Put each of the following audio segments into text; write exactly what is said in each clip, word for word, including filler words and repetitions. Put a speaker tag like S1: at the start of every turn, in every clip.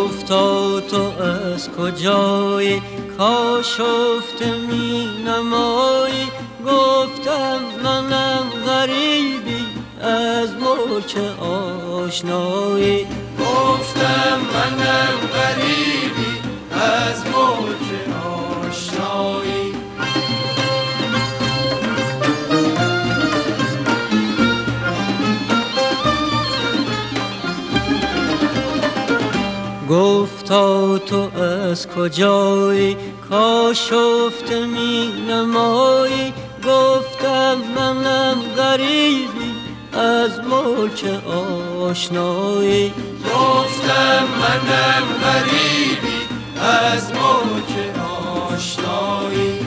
S1: گفتا تو از کجایی کاشفته می نمایی. گفتم منم غریبی از ملک آشنایی.
S2: گفتم منم غریبی از ملک آشنایی.
S1: گفتا تو از کجایی کاشفته می نمایی. گفتم منم غریبی از ملک آشنایی.
S2: گفتم منم غریبی از ملک آشنایی.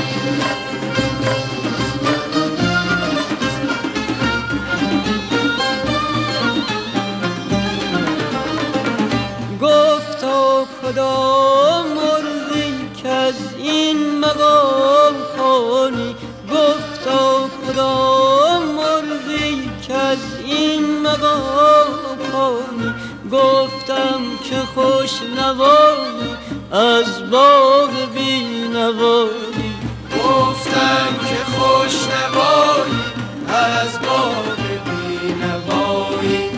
S1: گفتا کدام مرغی که از این مقام خوانی. گفتا کدام مرغی که از این مقام خوانی. گفتم که خوش نوایی از باغ بی نوایی.
S2: گفتم که خوش نوایی از باغ بی نوایی.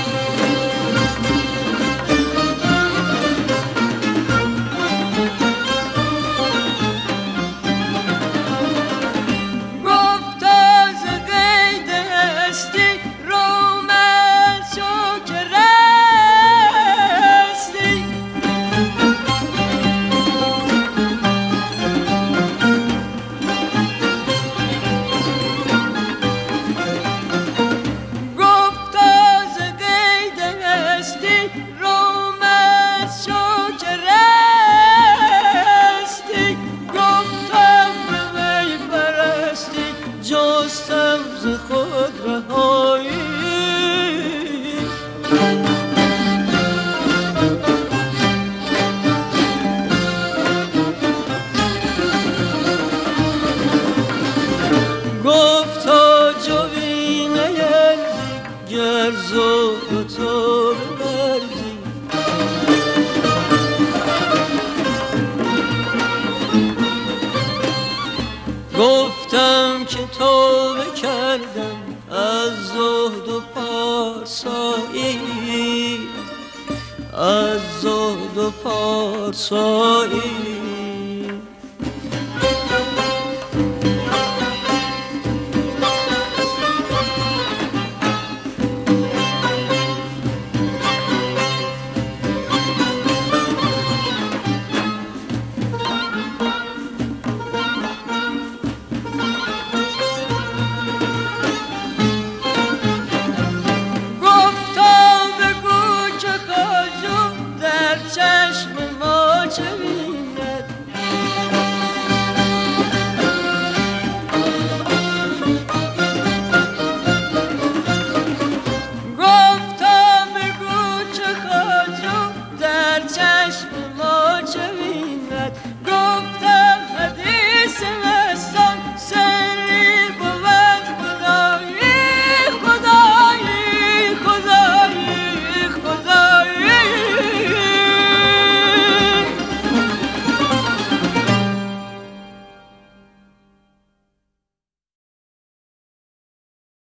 S1: جستم ز خود رهایی. گفتا جوینه گر زور تو ببرزی. گفتم که توبه کردم از زهد و پارسایی. از زهد و پارسایی. چه